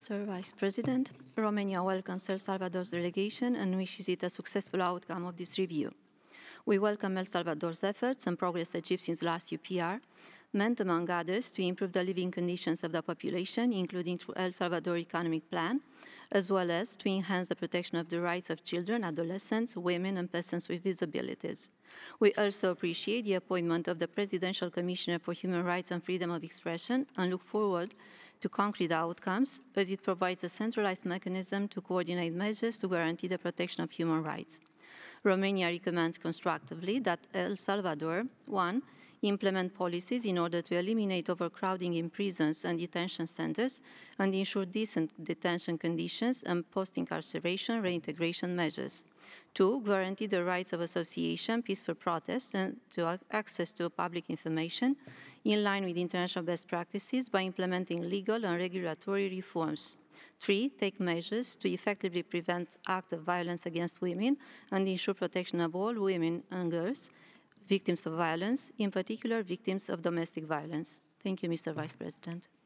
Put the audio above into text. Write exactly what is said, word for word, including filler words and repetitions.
Mister Vice President. Romania welcomes El Salvador's delegation and wishes it a successful outcome of this review. We welcome El Salvador's efforts and progress achieved since last U P R, meant, among others, to improve the living conditions of the population, including through El Salvador Economic Plan, as well as to enhance the protection of the rights of children, adolescents, women, and persons with disabilities. We also appreciate the appointment of the Presidential Commissioner for Human Rights and Freedom of Expression and look forward to concrete outcomes, as it provides a centralized mechanism to coordinate measures to guarantee the protection of human rights. Romania recommends constructively that El Salvador, one, implement policies in order to eliminate overcrowding in prisons and detention centers and ensure decent detention conditions and post-incarceration reintegration measures. Two, guarantee the rights of association, peaceful protest, and to access to public information in line with international best practices by implementing legal and regulatory reforms. Three, take measures to effectively prevent acts of violence against women and ensure protection of all women and girls, victims of violence, in particular victims of domestic violence. Thank you, Mister Vice President.